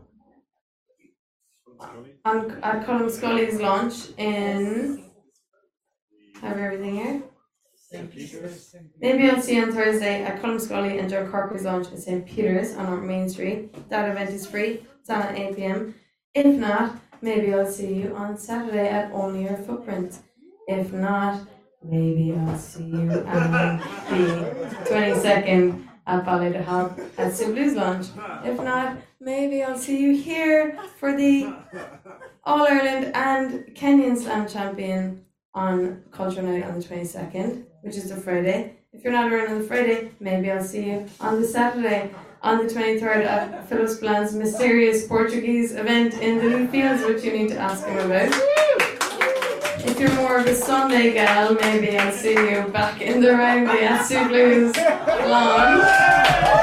Colm Scully's launch in. I have everything here. Maybe I'll see you on Thursday at Colm Scully and Joe Corker's launch in St. Peter's on our Main Street. That event is free. It's on at 8 p.m. If not, maybe I'll see you on Saturday at Only Your Footprint. If not, maybe I'll see you on the 22nd at Ballet de Hop at Sue Blues launch. If not, maybe I'll see you here for the All Ireland and Kenyan Slam champion on Culture Night on the 22nd, which is the Friday. If you're not around on the Friday, maybe I'll see you on the Saturday, on the 23rd at Philip Spillane mysterious Portuguese event in the New Fields, which you need to ask him about. If you're more of a Sunday gal, maybe I'll see you back in the roundy at Sue Blues lawn.